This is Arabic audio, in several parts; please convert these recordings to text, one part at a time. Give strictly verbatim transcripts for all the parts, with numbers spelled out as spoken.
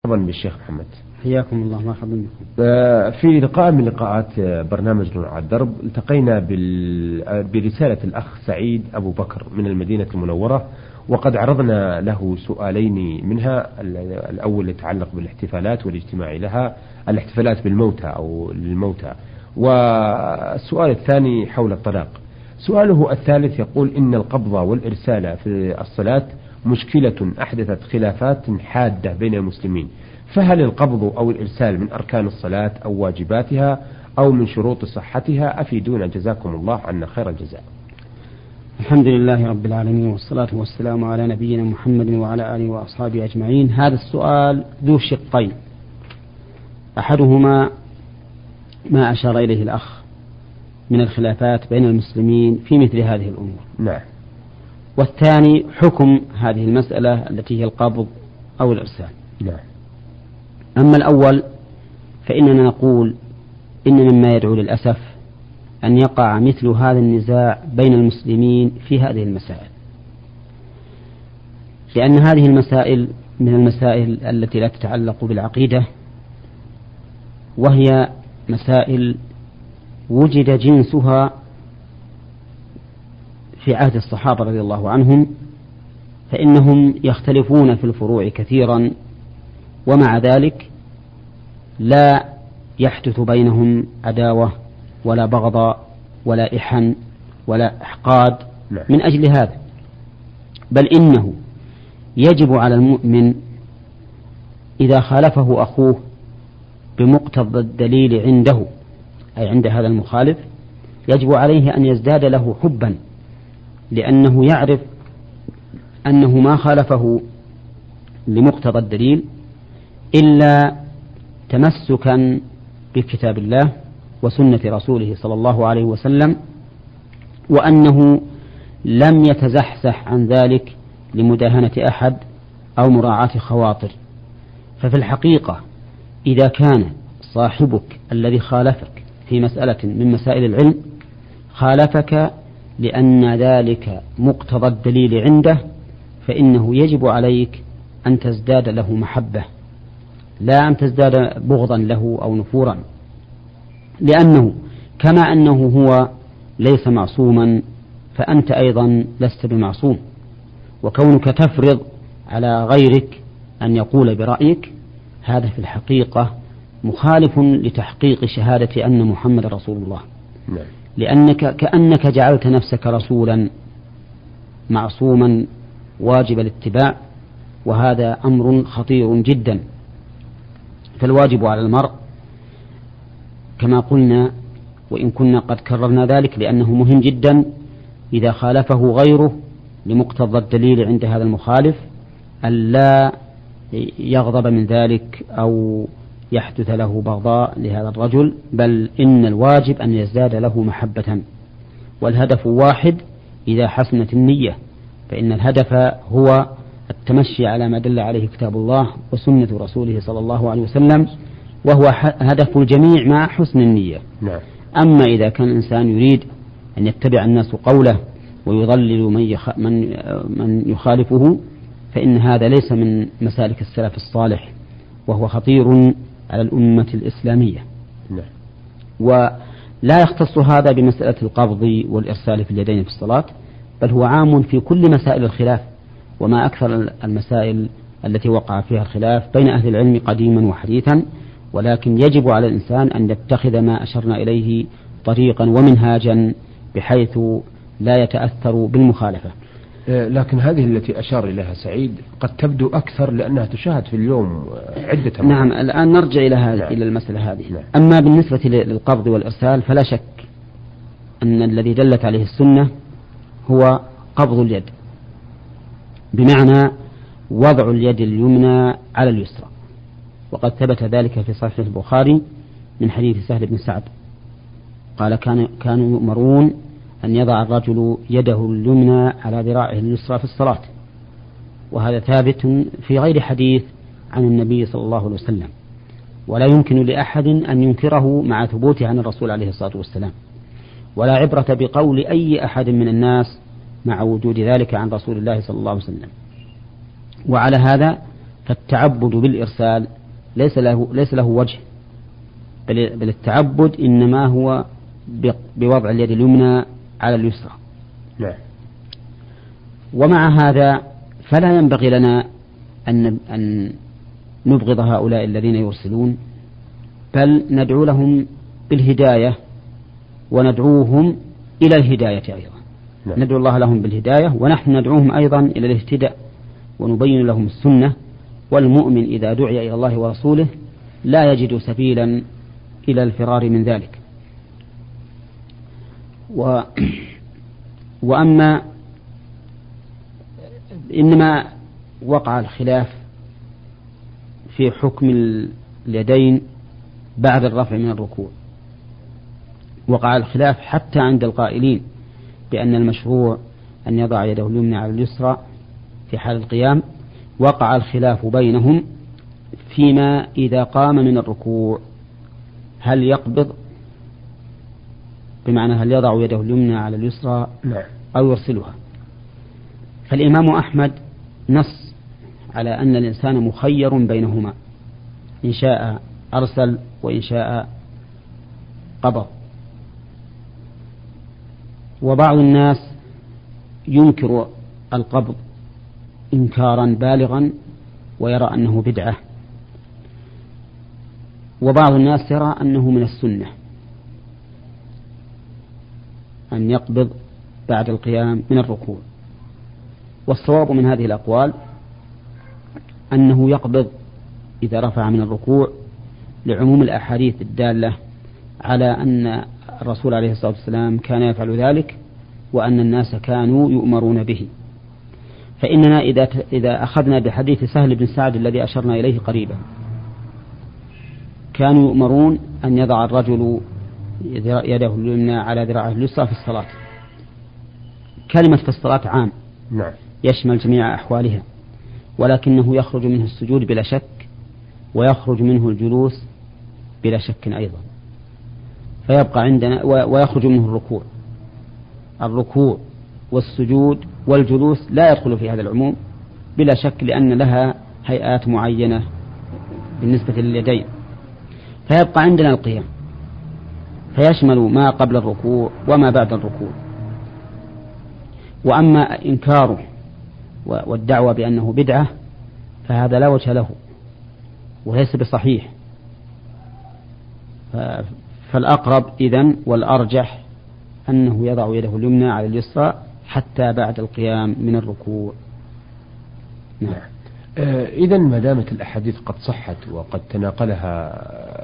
مرحبا بالشيخ محمد. حياكم الله. مرحبا بكم. في لقاء من لقاءات برنامج نور على الدرب التقينا برسالة الأخ سعيد أبو بكر من المدينة المنورة، وقد عرضنا له سؤالين منها. الأول يتعلق بالاحتفالات والاجتماع لها، الاحتفالات بالموتى أو للموتى، والسؤال الثاني حول الطلاق. سؤاله الثالث يقول إن القبض والإرسال في الصلاة مشكلة أحدثت خلافات حادة بين المسلمين، فهل القبض أو الإرسال من أركان الصلاة أو واجباتها أو من شروط صحتها؟ أفيدونا جزاكم الله عنا خير الجزاء. الحمد لله رب العالمين، والصلاة والسلام على نبينا محمد وعلى آله وأصحابه أجمعين. هذا السؤال ذو شقين، أحدهما ما أشار إليه الأخ من الخلافات بين المسلمين في مثل هذه الأمور، نعم. والثاني حكم هذه المسألة التي هي القبض أو الإرسال، نعم. أما الأول فإننا نقول إن مما يدعو للأسف أن يقع مثل هذا النزاع بين المسلمين في هذه المسائل، لأن هذه المسائل من المسائل التي لا تتعلق بالعقيدة، وهي مسائل وجد جنسها في عهد الصحابة رضي الله عنهم، فإنهم يختلفون في الفروع كثيرا، ومع ذلك لا يحدث بينهم عداوة ولا بغضاء ولا إحن ولا إحقاد من أجل هذا، بل إنه يجب على المؤمن إذا خالفه أخوه بمقتضى الدليل عنده، أي عند هذا المخالف، يجب عليه أن يزداد له حبا، لأنه يعرف أنه ما خالفه لمقتضى الدليل إلا تمسكا بكتاب الله وسنة رسوله صلى الله عليه وسلم، وأنه لم يتزحزح عن ذلك لمداهنة أحد أو مراعاة خواطر. ففي الحقيقة إذا كان صاحبك الذي خالفك في مسألة من مسائل العلم خالفك لأن ذلك مقتضى الدليل عنده، فإنه يجب عليك أن تزداد له محبة، لا أن تزداد بغضا له أو نفورا، لأنه كما أنه هو ليس معصوما فأنت أيضا لست بمعصوم، وكونك تفرض على غيرك أن يقول برأيك هذا في الحقيقة مخالف لتحقيق شهادة أن محمد رسول الله، لأنك كأنك جعلت نفسك رسولا معصوما واجب الاتباع، وهذا أمر خطير جدا. فالواجب على المرء كما قلنا، وإن كنا قد كررنا ذلك لأنه مهم جدا، إذا خالفه غيره لمقتضى الدليل عند هذا المخالف ألا يغضب من ذلك أو يحدث له بغضاء لهذا الرجل، بل إن الواجب أن يزداد له محبة، والهدف واحد إذا حسنت النية، فإن الهدف هو التمشي على ما دل عليه كتاب الله وسنة رسوله صلى الله عليه وسلم، وهو هدف الجميع مع حسن النية. نعم. أما إذا كان الإنسان يريد أن يتبع الناس قوله ويضلل من, يخ... من... من يخالفه، فإن هذا ليس من مسالك السلف الصالح، وهو خطير على الأمة الإسلامية. نعم. ولا يختص هذا بمسألة القبض والإرسال في اليدين في الصلاة، بل هو عام في كل مسائل الخلاف، وما أكثر المسائل التي وقع فيها الخلاف بين أهل العلم قديما وحديثا، ولكن يجب على الإنسان أن يتخذ ما أشرنا إليه طريقا ومنهاجا بحيث لا يتأثر بالمخالفة. لكن هذه التي أشار إليها سعيد قد تبدو أكثر لأنها تشاهد في اليوم عدة مرات. نعم. الآن نرجع إلى هذه نعم. إلى المسألة هذه. نعم. أما بالنسبة للقبض والإرسال فلا شك أن الذي دلت عليه السنة هو قبض اليد، بمعنى وضع اليد اليمنى على اليسرى، وقد ثبت ذلك في صحيح البخاري من حديث سهل بن سعد قال كان كانوا يؤمرون أن يضع الرجل يده اليمنى على ذراعه اليسرى في الصلاة، وهذا ثابت في غير حديث عن النبي صلى الله عليه وسلم، ولا يمكن لأحد أن ينكره مع ثبوته عن الرسول عليه الصلاة والسلام، ولا عبرة بقول أي أحد من الناس مع وجود ذلك عن رسول الله صلى الله عليه وسلم. وعلى هذا فالتعبد بالإرسال ليس له, ليس له وجه، بل التعبد إنما هو بوضع اليد اليمنى على اليسرى. نعم. ومع هذا فلا ينبغي لنا أن أن نبغض هؤلاء الذين يرسلون، بل ندعو لهم بالهداية وندعوهم إلى الهداية أيضا. نعم. ندعو الله لهم بالهداية ونحن ندعوهم أيضا إلى الاهتداء ونبين لهم السنة. والمؤمن إذا دعي إلى الله ورسوله لا يجد سبيلا إلى الفرار من ذلك. و وأما إنما وقع الخلاف في حكم اليدين بعد الرفع من الركوع، وقع الخلاف حتى عند القائلين بأن المشروع أن يضع يده اليمنى على اليسرى في حال القيام. وقع الخلاف بينهم فيما إذا قام من الركوع هل يقبض، بمعنى هل يضع يده اليمنى على اليسرى أو يرسلها. فالإمام أحمد نص على أن الإنسان مخير بينهما، إن شاء أرسل وإن شاء قبض. وبعض الناس ينكر القبض إنكارا بالغا ويرى أنه بدعة، وبعض الناس يرى أنه من السنة أن يقبض بعد القيام من الركوع. والصواب من هذه الأقوال أنه يقبض إذا رفع من الركوع لعموم الأحاديث الدالة على أن الرسول عليه الصلاة والسلام كان يفعل ذلك وأن الناس كانوا يؤمرون به. فإننا إذا إذا أخذنا بحديث سهل بن سعد الذي أشرنا إليه قريبا، كانوا يؤمرون أن يضع الرجل يده اليمنى على ذراعه اليسرى في الصلاة. كلمة في الصلاة عام، نعم، يشمل جميع أحوالها، ولكنه يخرج منه السجود بلا شك ويخرج منه الجلوس بلا شك أيضا. فيبقى عندنا ويخرج منه الركوع. الركوع والسجود والجلوس لا يدخل في هذا العموم بلا شك، لأن لها هيئات معينة بالنسبة لليدين. فيبقى عندنا القيام، فيشمل ما قبل الركوع وما بعد الركوع. وأما إنكاره والدعوة بأنه بدعة فهذا لا وجه له وليس بصحيح. فالأقرب إذن والأرجح أنه يضع يده اليمنى على اليسرى حتى بعد القيام من الركوع. نعم. آه إذن ما دامت الأحاديث قد صحت وقد تناقلها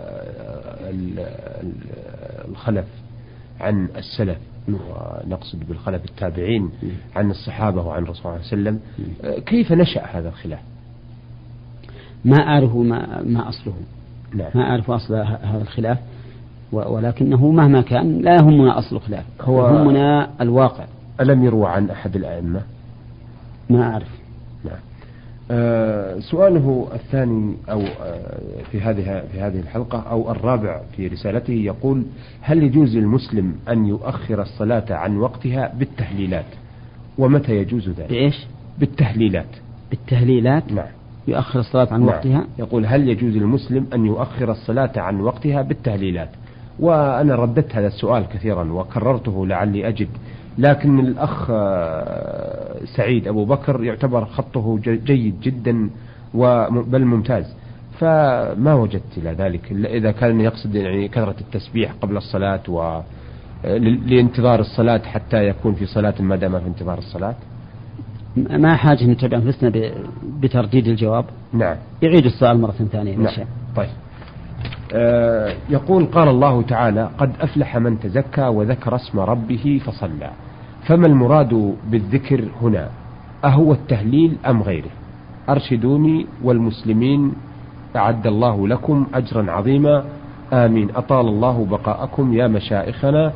الخلف عن السلف، ونقصد بالخلف التابعين عن الصحابة وعن الرسول صلى الله عليه وسلم، آه كيف نشأ هذا الخلاف؟ ما أعرف ما, ما أصله. نعم. ما أعرف أصل هذا الخلاف، ولكنه مهما كان لا يهمنا أصل الخلاف، هو يهمنا الواقع. ألم يروى عن أحد الأئمة؟ ما أعرف. نعم. آه سؤاله الثاني أو آه في هذه في هذه الحلقة أو الرابع في رسالته يقول: هل يجوز للمسلم أن يؤخر الصلاة عن وقتها بالتهليلات؟ ومتى يجوز ذلك؟ بإيش؟ بالتهليلات. بالتهليلات؟ نعم. يؤخر الصلاة عن نعم. وقتها. يقول: هل يجوز للمسلم أن يؤخر الصلاة عن وقتها بالتهليلات؟ وأنا رددت هذا السؤال كثيرا وكررته لعلي أجد، لكن الأخ سعيد أبو بكر يعتبر خطه جيد جدا بل ممتاز، فما وجدت إلى ذلك إلا إذا كان يقصد يعني كثرة التسبيح قبل الصلاة و لانتظار الصلاة حتى يكون في صلاة ما دام في انتظار الصلاة. ما حاجة نتابع أنفسنا بترديد الجواب. نعم. يعيد السؤال مرة ثانية. نعم. طيب. آه يقول: قال الله تعالى: قد أفلح من تزكى وذكر اسم ربه فصلى. فما المراد بالذكر هنا؟ أهو التهليل أم غيره؟ أرشدوني والمسلمين، أعد الله لكم أجرا عظيما، آمين، أطال الله بقاءكم يا مشائخنا،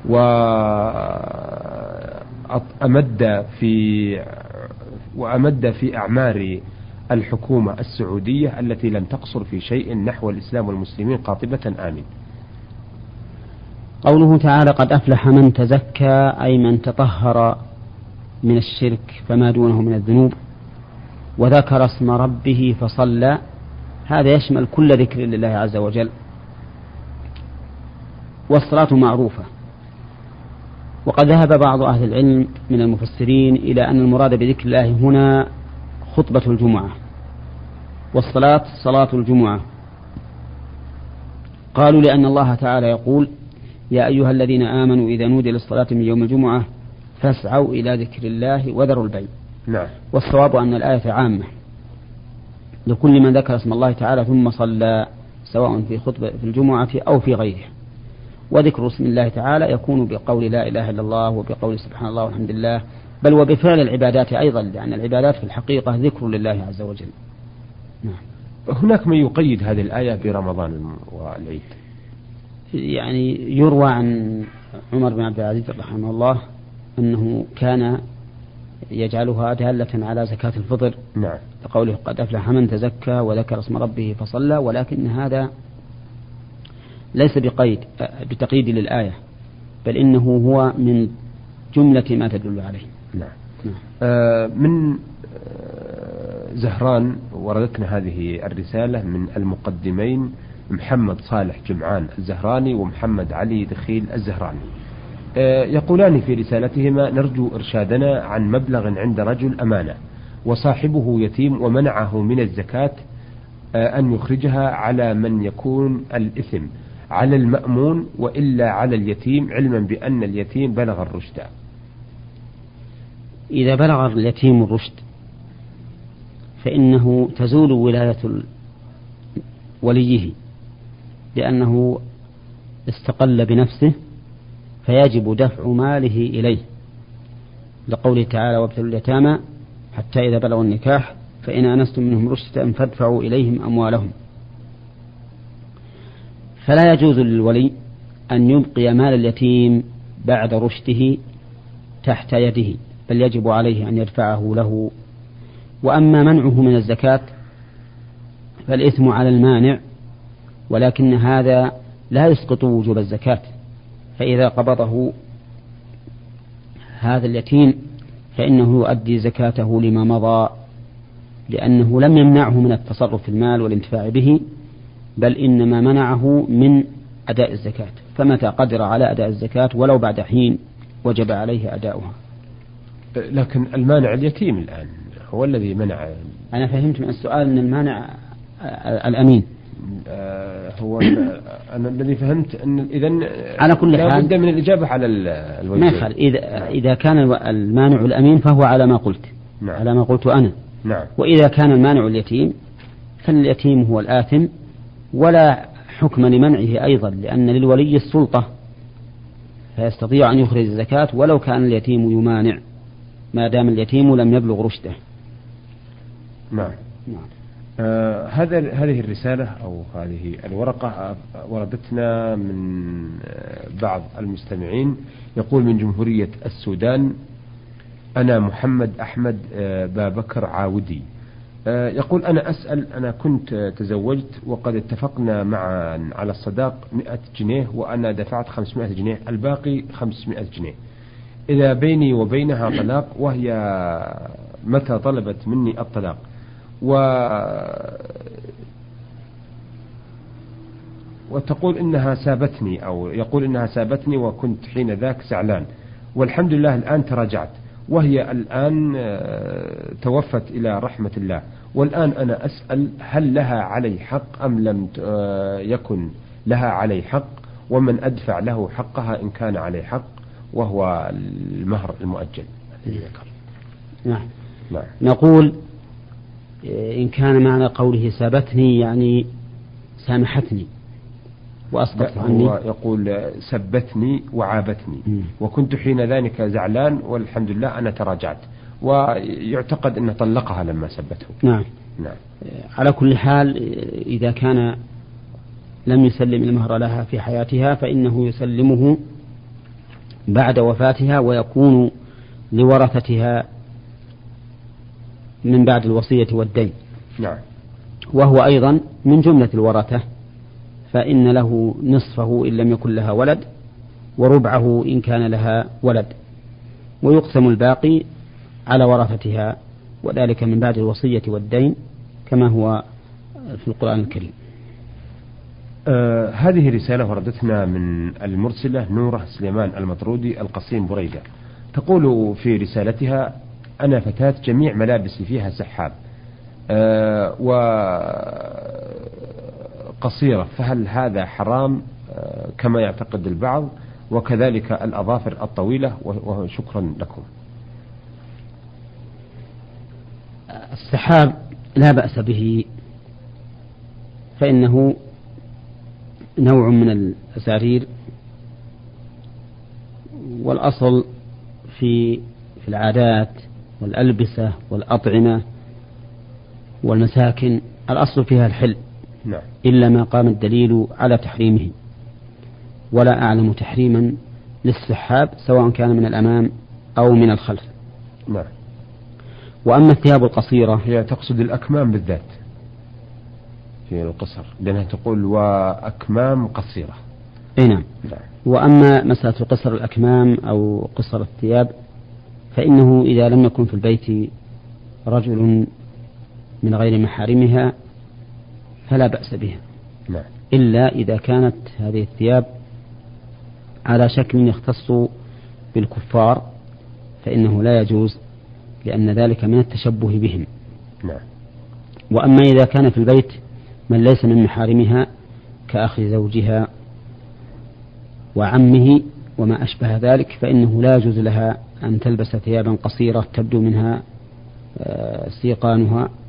وأمد في وأمد في أعمار الحكومة السعودية التي لم تقصر في شيء نحو الإسلام والمسلمين قاطبة، آمين. قوله تعالى: قد أفلح من تزكى، أي من تطهر من الشرك فما دونه من الذنوب، وذكر اسم ربه فصلى، هذا يشمل كل ذكر لله عز وجل. والصلاة معروفة، وقد ذهب بعض أهل العلم من المفسرين إلى أن المراد بذكر الله هنا خطبة الجمعة، والصلاة صلاة الجمعة. قالوا لأن الله تعالى يقول: يا أيها الذين آمنوا إذا نودي للصلاة من يوم الجمعة فاسعوا إلى ذكر الله وذروا البيع. نعم. والصواب أن الآية عامة لكل من ذكر اسم الله تعالى ثم صلى، سواء في خطبة في الجمعة أو في غيره. وذكر اسم الله تعالى يكون بقول لا إله إلا الله وبقول سبحان الله والحمد لله، بل وبفعل العبادات أيضا، لأن العبادات في الحقيقة ذكر لله عز وجل. نعم. هناك من يقيد هذه الآية برمضان والعيد. يعني يروى عن عمر بن عبد العزيز رحمه الله أنه كان يجعلها دالة على زكاة الفطر. نعم. لقوله: قد أفلح من تزكى وذكر اسم ربه فصلى. ولكن هذا ليس بقيد بتقييد للآية، بل إنه هو من جملة ما تدل عليه. نعم. نعم. آه من آه زهران وردتنا هذه الرسالة من المقدمين محمد صالح جمعان الزهراني ومحمد علي دخيل الزهراني. آه يقولان في رسالتهما: نرجو إرشادنا عن مبلغ عند رجل أمانة وصاحبه يتيم ومنعه من الزكاة آه أن يخرجها على من يكون الإثم على المأمون وإلا على اليتيم، علما بأن اليتيم بلغ الرشد. إذا بلغ اليتيم الرشد فإنه تزول ولاية وليه، لأنه استقل بنفسه، فيجب دفع ماله إليه، لقوله تعالى: وابتلوا اليتامى حتى إذا بلغوا النكاح فإن آنستم منهم رشدا فادفعوا إليهم أموالهم. فلا يجوز للولي أن يبقي مال اليتيم بعد رشده تحت يده، بل يجب عليه أن يدفعه له. وأما منعه من الزكاة فالإثم على المانع، ولكن هذا لا يسقط وجوب الزكاة. فإذا قبضه هذا اليتيم فإنه يؤدي زكاته لما مضى، لأنه لم يمنعه من التصرف في المال والانتفاع به، بل إنما منعه من أداء الزكاة. فمتى قدر على أداء الزكاة ولو بعد حين وجب عليه أداؤها. لكن المانع اليتيم الآن هو الذي منع. أنا فهمت من السؤال أن المانع الأمين. هو أنا الذي فهمت أن إذن على كل حال لا بد من الإجابة على الوجه. ما يخل إذا إذا كان المانع الأمين فهو على ما قلت. نعم. على ما قلت أنا. نعم. وإذا كان المانع اليتيم فاليتيم هو الآثم، ولا حكم لمنعه أيضا، لأن للولي السلطة فيستطيع أن يخرج الزكاة ولو كان اليتيم يمانع، ما دام اليتيم لم يبلغ رشده. نعم. نعم. آه هذا هذه الرسالة أو هذه الورقة وردتنا من بعض المستمعين. يقول: من جمهورية السودان، أنا محمد أحمد بابكر عاودي. آه يقول: أنا أسأل، أنا كنت تزوجت وقد اتفقنا معا على الصداق مئة جنيه وأنا دفعت خمسمائة جنيه، الباقي خمسمائة جنيه. إذا بيني وبينها طلاق، وهي متى طلبت مني الطلاق و وتقول إنها سابتني، أو يقول إنها سابتني وكنت حين ذاك زعلان، والحمد لله الآن تراجعت، وهي الآن توفت إلى رحمة الله. والآن أنا أسأل: هل لها علي حق أم لم يكن لها علي حق؟ ومن أدفع له حقها إن كان علي حق، وهو المهر المؤجل. نعم. نعم. نقول إن كان معنى قوله سابتني يعني سامحتني وأسقطت عني. هو يقول سبتني وعابتني م. وكنت حين ذلك زعلان والحمد لله أنا تراجعت، ويعتقد أنه طلقها لما سبته. نعم. نعم. على كل حال إذا كان لم يسلم المهر لها في حياتها فإنه يسلمه بعد وفاتها، ويكون لورثتها من بعد الوصية والدين. نعم. وهو أيضا من جملة الورثة، فإن له نصفه إن لم يكن لها ولد، وربعه إن كان لها ولد، ويقسم الباقي على ورثتها، وذلك من بعد الوصية والدين كما هو في القرآن الكريم. آه هذه رسالة وردتنا من المرسلة نورة سليمان المطرودي القصيم بريدة، تقول في رسالتها: أنا فتاة جميع ملابسي فيها سحاب آه وقصيرة، فهل هذا حرام آه كما يعتقد البعض؟ وكذلك الأظافر الطويلة، وشكرا لكم. السحاب لا بأس به، فإنه نوع من الأسارير، والأصل في في العادات والألبسة والأطعمة والمساكن الأصل فيها الحل، نعم. إلا ما قام الدليل على تحريمه، ولا أعلم تحريما للسحاب سواء كان من الأمام أو من الخلف. نعم. وأما الثياب القصيرة، هي تقصد الأكمام بالذات في القصر، لأنها تقول وأكمام قصيرة. أي نعم. نعم. وأما مسألة قصر الأكمام أو قصر الثياب، فإنه إذا لم يكن في البيت رجل من غير محارمها فلا بأس بها. نعم. إلا إذا كانت هذه الثياب على شكل يختص بالكفار فإنه لا يجوز، لأن ذلك من التشبه بهم. نعم. وأما إذا كان في البيت من ليس من محارمها كأخ زوجها وعمه وما أشبه ذلك، فإنه لا يجوز لها أن تلبس ثيابا قصيرة تبدو منها سيقانها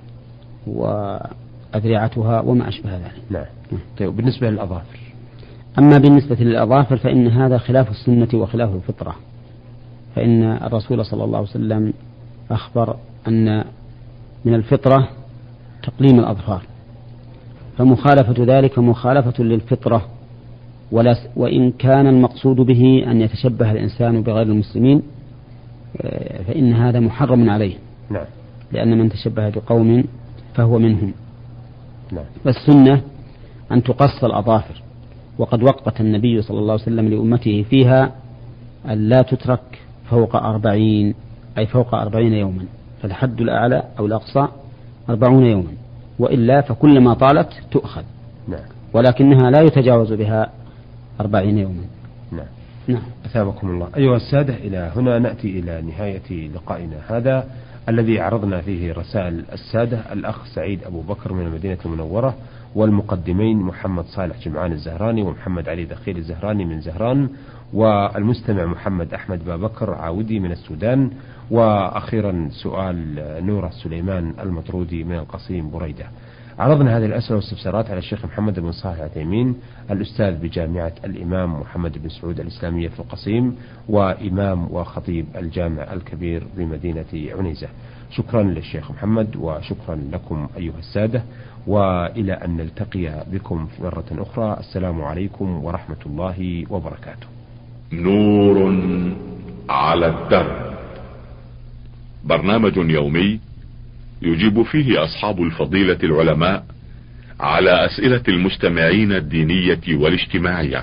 وأذرعتها وما أشبه ذلك. نعم. طيب، بالنسبة للأظافر، أما بالنسبة للأظافر فإن هذا خلاف السنة وخلاف الفطرة، فإن الرسول صلى الله عليه وسلم أخبر أن من الفطرة تقليم الأظفار، فمخالفة ذلك مخالفة للفطرة، ولا وإن كان المقصود به أن يتشبه الإنسان بغير المسلمين فإن هذا محرم عليه. نعم. لأن من تشبه بقوم فهو منهم. نعم. والسنة أن تقص الأظافر، وقد وقت النبي صلى الله عليه وسلم لأمته فيها أن لا تترك فوق أربعين، أي فوق أربعين يوما، فالحد الأعلى أو الأقصى أربعون يوما، وإلا فكلما طالت تؤخذ. نعم. ولكنها لا يتجاوز بها أربعين يوما. نعم. نعم. أثابكم الله. أيها السادة، إلى هنا نأتي إلى نهاية لقائنا هذا الذي عرضنا فيه رسائل السادة الأخ سعيد أبو بكر من المدينة المنورة، والمقدمين محمد صالح جمعان الزهراني ومحمد علي دخيل الزهراني من زهران، والمستمع محمد أحمد بابكر عاودي من السودان، وأخيرا سؤال نورة سليمان المطرودي من القصيم بريدة. عرضنا هذه الأسئلة والاستفسارات على الشيخ محمد بن صالح العثيمين، الأستاذ بجامعة الإمام محمد بن سعود الإسلامية في القصيم، وإمام وخطيب الجامع الكبير بمدينة عنيزة. شكرا للشيخ محمد، وشكرا لكم أيها السادة، وإلى أن نلتقي بكم في مرة أخرى. السلام عليكم ورحمة الله وبركاته. نور على الدرب، برنامج يومي يجيب فيه أصحاب الفضيلة العلماء على أسئلة المستمعين الدينية والاجتماعية.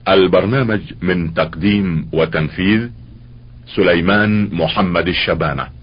البرنامج من تقديم وتنفيذ سليمان محمد الشبانة.